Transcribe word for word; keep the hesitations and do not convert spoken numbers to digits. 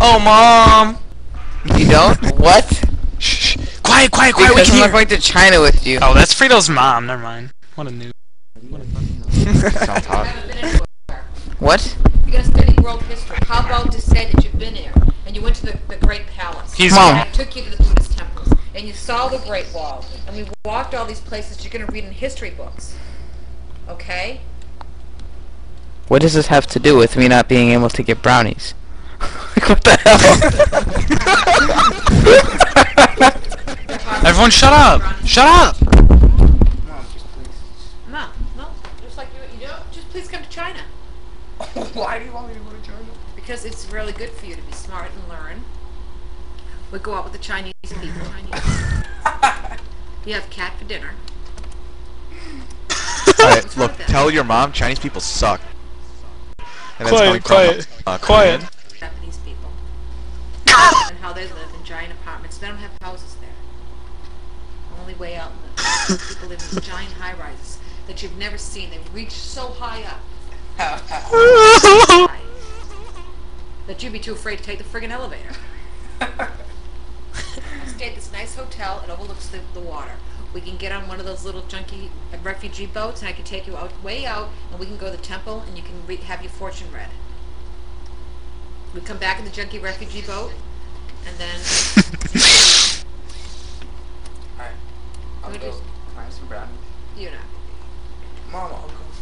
Oh, Mom! You don't? What? Shh, shh. Quiet, quiet, quiet, we Because can I'm hear! not going to China with you. Oh, that's Frito's mom, never mind. What a noob. What a noob. Sounds hot. haven't been anywhere. What? You're gonna study world history. How about to say that you've been there and you went to the, the Great Palace? He's- Mom. And I took you to the Buddhist temples and you saw the Great Wall and we walked all these places you're gonna read in history books. Okay? What does this have to do with me not being able to get brownies? Like, what the hell? Everyone shut up! Shut up! Mom, just please. No, no. Just like you, you know, just please come to China Why do you want me to go to China? because it's really good for you to be smart and learn. We go out with the Chinese people. You have cat for dinner. Alright, What's wrong look, with that? tell your mom Chinese people suck. And Quiet, coming quiet, from, uh, quiet. Korean. Japanese people and how they live in giant apartments. They don't have houses there. Only way out in the people live in giant high rises that you've never seen. They reach so high up high, that you'd be too afraid to take the friggin' elevator. I stay at this nice hotel. It overlooks the, the water. We can get on one of those little junky uh, refugee boats, and I can take you out, way out, and we can go to the temple, and you can re- have your fortune read. We come back in the junky refugee boat, and then Alright. I'll We go. just- Can I have some brownies? you know. Mom, I'll go.